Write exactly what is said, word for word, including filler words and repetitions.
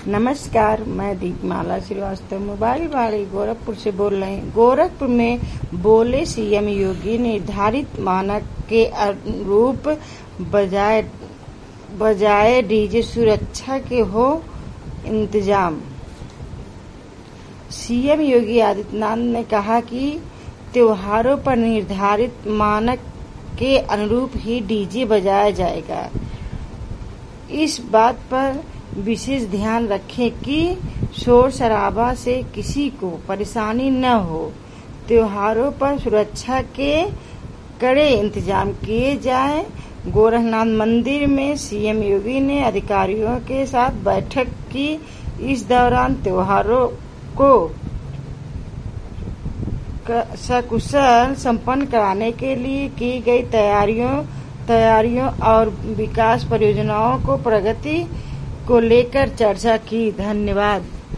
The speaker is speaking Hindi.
नमस्कार, मैं दीपमाला श्रीवास्तव मोबाइल वाली गोरखपुर से बोल रहे हैं। गोरखपुर में बोले सीएम योगी निर्धारित मानक के अनुरूप बजाय बजाय डीजे सुरक्षा के हो इंतजाम। सीएम योगी आदित्यनाथ ने कहा कि त्योहारों पर निर्धारित मानक के अनुरूप ही डीजे बजाया जाएगा। इस बात पर विशेष ध्यान रखें कि शोर शराबा से किसी को परेशानी न हो। त्योहारों पर सुरक्षा के कड़े इंतजाम किए जाएं। गोरखनाथ मंदिर में सीएम योगी ने अधिकारियों के साथ बैठक की। इस दौरान त्योहारों को सकुशल संपन्न कराने के लिए की गई तैयारियों तैयारियों और विकास परियोजनाओं को प्रगति को लेकर चर्चा की। धन्यवाद।